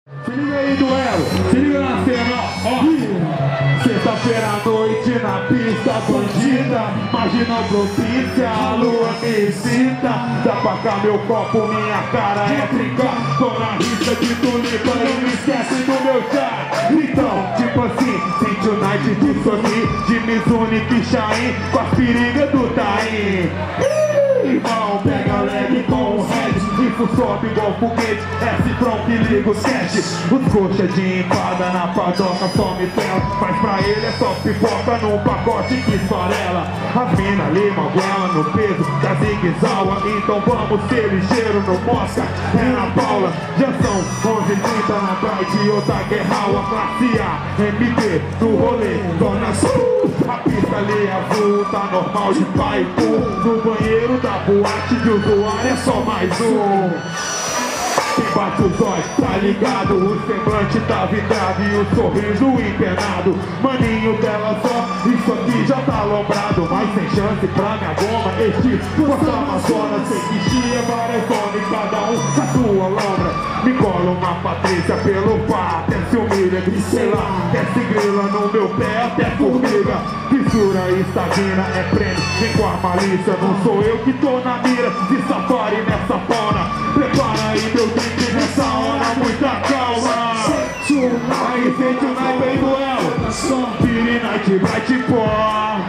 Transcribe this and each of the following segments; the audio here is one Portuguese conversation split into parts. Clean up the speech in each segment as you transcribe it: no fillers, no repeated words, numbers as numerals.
Se liga aí, duelo, se liga na cena, ó. Sexta-feira à noite na pista bandida, marginal propícia, a lua me excita. Dá pra cá meu copo, minha cara é trincar. Tô na risca de tulipa e me esquece do meu chá. Então, tipo assim, sente o night de Sony, de Mizuno Pichain, com as perigas do Taim. Irmão, pega leg com o head, isso sobe igual foguete, S-Tron que liga os cash. Os coxa de empada na padoca só me tela, mas pra ele é só pipoca num pacote que esfarela. As mina limam goela no peso da zigue-zaua, então vamos ser ligeiro no Mosca, é na Paula. Já são 11h30 na tarde, outra guerra, a classe A, MP, no rolê, Dona Sul. A pista ali é azul, tá normal de pai e pô. No banheiro da boate de usuário é só mais um. Quem bate os olhos, tá ligado? O semblante tá vidrado e o sorriso empenado. Maninho dela só, isso aqui já tá alombrado. Mas sem chance pra minha goma, este força Amazonas. Sei que chia várias homens, cada um na sua lombra. Me cola uma Patrícia pelo pá, até se humilha, sei lá, desce grila no meu pé, até formiga. Fissura e estagna é prêmio, vem com a malícia. Não sou eu que tô na mira de safari nessa fauna. Prepara aí meu drink nessa hora, muita calma. Aí sente o naipe aí do El, Piri Night vai te pôr.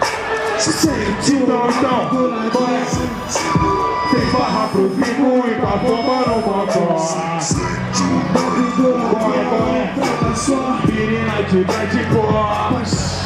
Então, bora. Sem barra pro bico e com a bomba no mocó. Bora. Piri Night vai te pôr.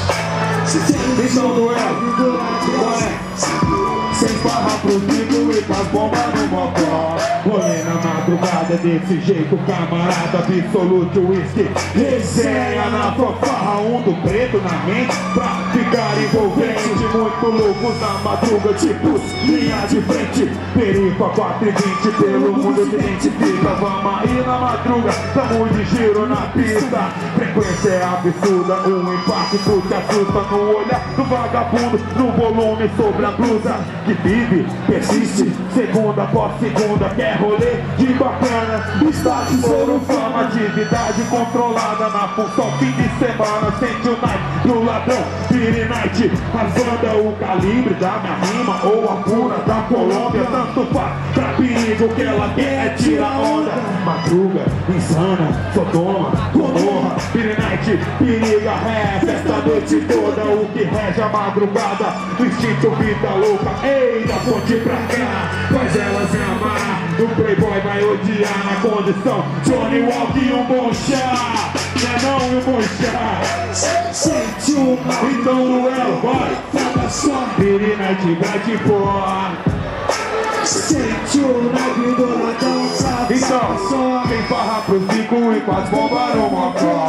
Então, duelo, bora. Sem barra pro bico e com as bombas no mocó. Rolê na madrugada desse jeito, camarada, absolute whisky. Resenha na fofarra, do preto na mente, pra ficar envolvente. Muito loucos na madruga, tipo linha de frente. Perifa 4h20, pelo mundo se identifica. Vamos aí na madruga, tamo de giro na pista. Frequência é absurda, um impacto te assusta no olhar do vagabundo, no volume sobre a blusa. Que vive, persiste, segunda após segunda, quer rolê de bacana. Status, ouro, fama, atividade controlada na função. Fim de semana, sente o night do ladrão, Piri Night. As o calibre da minha rima ou a pura da Colômbia. Tanto faz pra perigo que ela quer é tirar onda. Madruga, insana, Sodoma, Gomorra, Piri Night, periga, ré, festa a noite toda. O que rege a madrugada, do instinto vida louca. Ei, da ponte pra cá, faz ela se amar. O playboy vai odiar na condição Johnny Walker e um bom chá. Não é um bom chá. Sente o mal, então duelo, bora. Piri Night vai te pôr. Sente o navio do ladrão, sabe? Então, quem farra pro bico e com as bombas no mocó.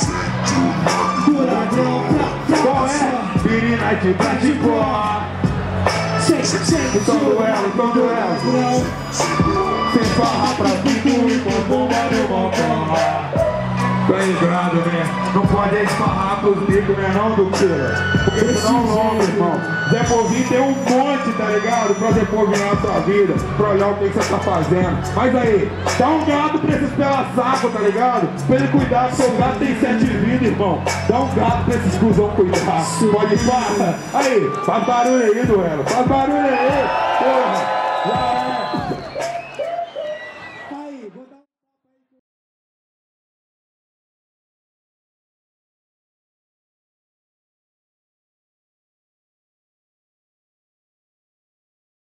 Do ladrão pra qual é? Piri Night vai te pôr. Então duelo. Sem farra pra bico e com as bombas no mocó. Tá ligado, né? Não pode esparrar pros bicos, né não, Duqueira? Porque senão longo, irmão. Zé Povinho tem um monte, tá ligado? Pra Zé Povinho na sua vida, pra olhar o que você tá fazendo. Mas aí, dá um gato pra esses pela-saco, tá ligado? Pra ele cuidar, porque o gato tem 7 vidas, irmão. Dá um gato pra esses cuzão cuidar. Pode parar. Aí, faz barulho aí, duelo. Faz barulho aí, porra.